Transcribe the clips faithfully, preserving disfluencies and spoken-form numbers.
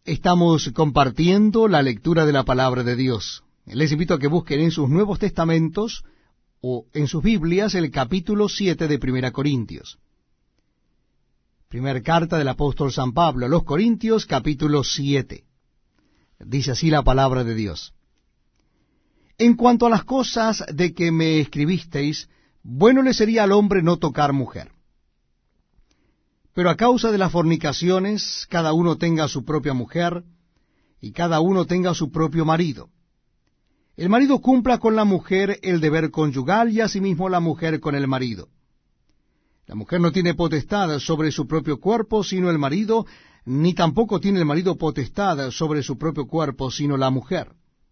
Estamos compartiendo la lectura de la palabra de Dios. Les invito a que busquen en sus Nuevos Testamentos o en sus Biblias el capítulo siete de Primera Corintios. Primera carta del apóstol San Pablo a los Corintios, capítulo siete. Dice así la palabra de Dios. En cuanto a las cosas de que me escribisteis, bueno le sería al hombre no tocar mujer. Pero a causa de las fornicaciones, cada uno tenga su propia mujer, y cada uno tenga su propio marido. El marido cumpla con la mujer el deber conyugal, y asimismo la mujer con el marido. La mujer no tiene potestad sobre su propio cuerpo, sino el marido, ni tampoco tiene el marido potestad sobre su propio cuerpo, sino la mujer.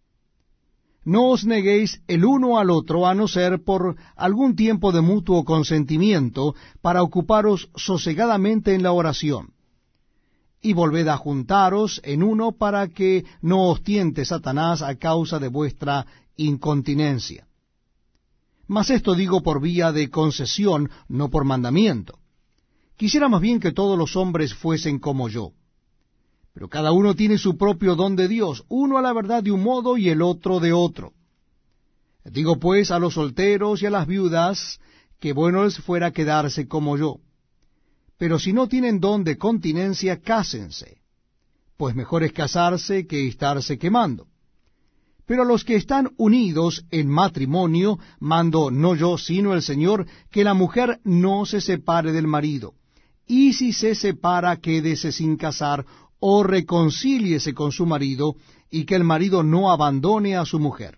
No os neguéis el uno al otro, a no ser por algún tiempo de mutuo consentimiento, para ocuparos sosegadamente en la oración. Y volved a juntaros en uno, para que no os tiente Satanás a causa de vuestra incontinencia. Mas esto digo por vía de concesión, no por mandamiento. Quisiera más bien que todos los hombres fuesen como yo. Pero cada uno tiene su propio don de Dios, uno a la verdad de un modo y el otro de otro. Digo pues a los solteros y a las viudas, que bueno les fuera quedarse como yo. Pero si no tienen don de continencia, cásense, pues mejor es casarse que estarse quemando. Pero a los que están unidos en matrimonio, mando no yo, sino el Señor, que la mujer no se separe del marido, y si se separa, quédese sin casar, o reconcíliese con su marido, y que el marido no abandone a su mujer.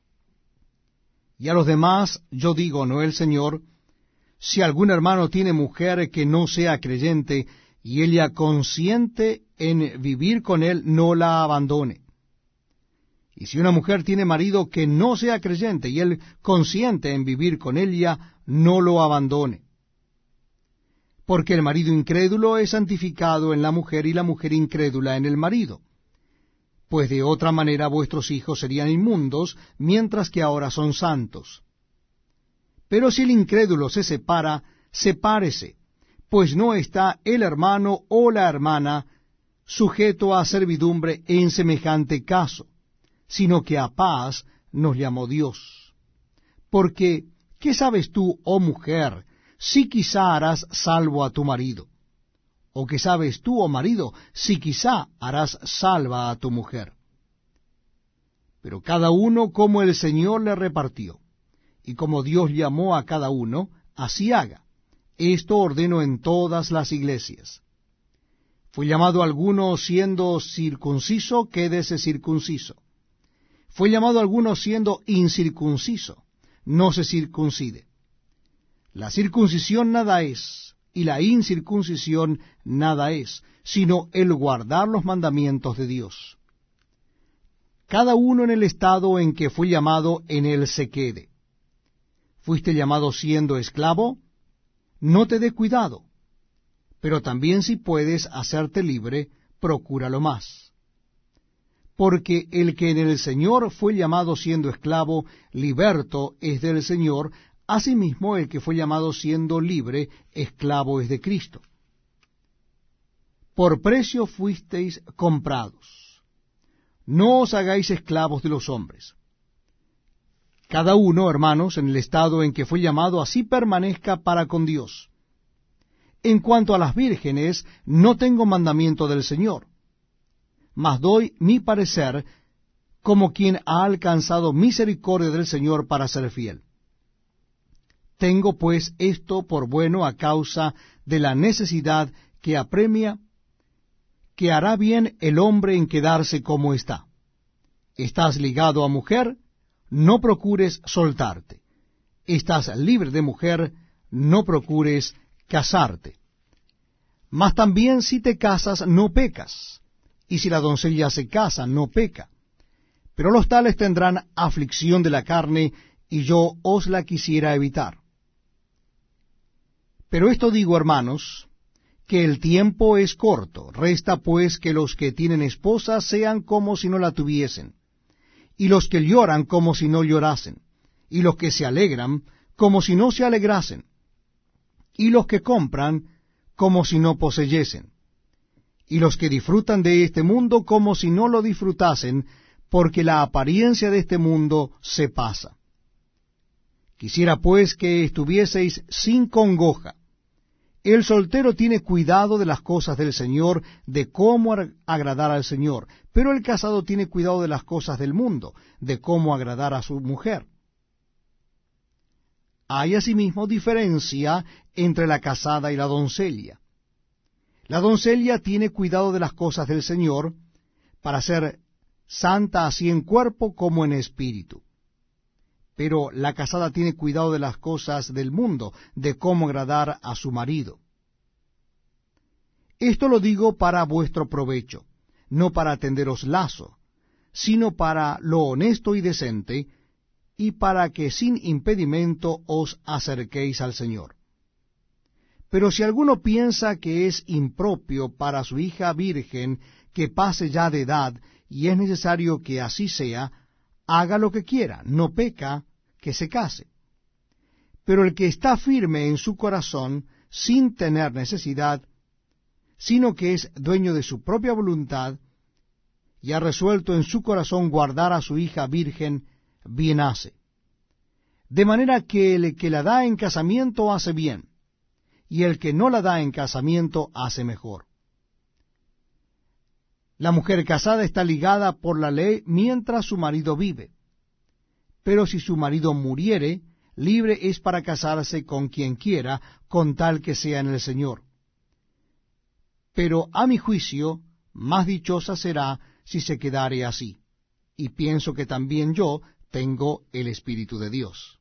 Y a los demás yo digo, no el Señor, si algún hermano tiene mujer que no sea creyente, y ella consiente en vivir con él, no la abandone. Y si una mujer tiene marido que no sea creyente, y él consiente en vivir con ella, no lo abandone. Porque el marido incrédulo es santificado en la mujer, y la mujer incrédula en el marido. Pues de otra manera vuestros hijos serían inmundos, mientras que ahora son santos. Pero si el incrédulo se separa, sepárese, pues no está el hermano o la hermana sujeto a servidumbre en semejante caso, sino que a paz nos llamó Dios. Porque, ¿qué sabes tú, oh mujer, si quizá harás salvo a tu marido? ¿O qué sabes tú, oh marido, si quizá harás salva a tu mujer? Pero cada uno como el Señor le repartió, y como Dios llamó a cada uno, así haga. Esto ordeno en todas las iglesias. Fue llamado alguno siendo circunciso, quédese circunciso. Fue llamado alguno siendo incircunciso, no se circuncide. La circuncisión nada es, y la incircuncisión nada es, sino el guardar los mandamientos de Dios. Cada uno en el estado en que fue llamado, en él se quede. ¿Fuiste llamado siendo esclavo? No te dé cuidado, pero también si puedes hacerte libre, procúralo más. Porque el que en el Señor fue llamado siendo esclavo, liberto es del Señor. Asimismo, el que fue llamado siendo libre, esclavo es de Cristo. Por precio fuisteis comprados. No os hagáis esclavos de los hombres. Cada uno, hermanos, en el estado en que fue llamado, así permanezca para con Dios. En cuanto a las vírgenes, no tengo mandamiento del Señor, mas doy mi parecer como quien ha alcanzado misericordia del Señor para ser fiel. Tengo pues esto por bueno a causa de la necesidad que apremia, que hará bien el hombre en quedarse como está. Estás ligado a mujer, no procures soltarte. Estás libre de mujer, no procures casarte. Mas también si te casas, no pecas, y si la doncella se casa, no peca. Pero los tales tendrán aflicción de la carne, y yo os la quisiera evitar. Pero esto digo, hermanos, que el tiempo es corto. Resta pues que los que tienen esposa sean como si no la tuviesen, y los que lloran como si no llorasen, y los que se alegran como si no se alegrasen, y los que compran como si no poseyesen, y los que disfrutan de este mundo como si no lo disfrutasen, porque la apariencia de este mundo se pasa. Quisiera pues que estuvieseis sin congoja. El soltero tiene cuidado de las cosas del Señor, de cómo agradar al Señor, pero el casado tiene cuidado de las cosas del mundo, de cómo agradar a su mujer. Hay asimismo diferencia entre la casada y la doncella. La doncella tiene cuidado de las cosas del Señor, para ser santa así en cuerpo como en espíritu. Pero la casada tiene cuidado de las cosas del mundo, de cómo agradar a su marido. Esto lo digo para vuestro provecho, no para tenderos lazo, sino para lo honesto y decente, y para que sin impedimento os acerquéis al Señor. Pero si alguno piensa que es impropio para su hija virgen que pase ya de edad, y es necesario que así sea, haga lo que quiera, no peca que se case. Pero el que está firme en su corazón, sin tener necesidad, sino que es dueño de su propia voluntad, y ha resuelto en su corazón guardar a su hija virgen, bien hace. De manera que el que la da en casamiento hace bien, y el que no la da en casamiento hace mejor. La mujer casada está ligada por la ley mientras su marido vive. Pero si su marido muriere, libre es para casarse con quien quiera, con tal que sea en el Señor. Pero a mi juicio, más dichosa será si se quedare así. Y pienso que también yo tengo el Espíritu de Dios.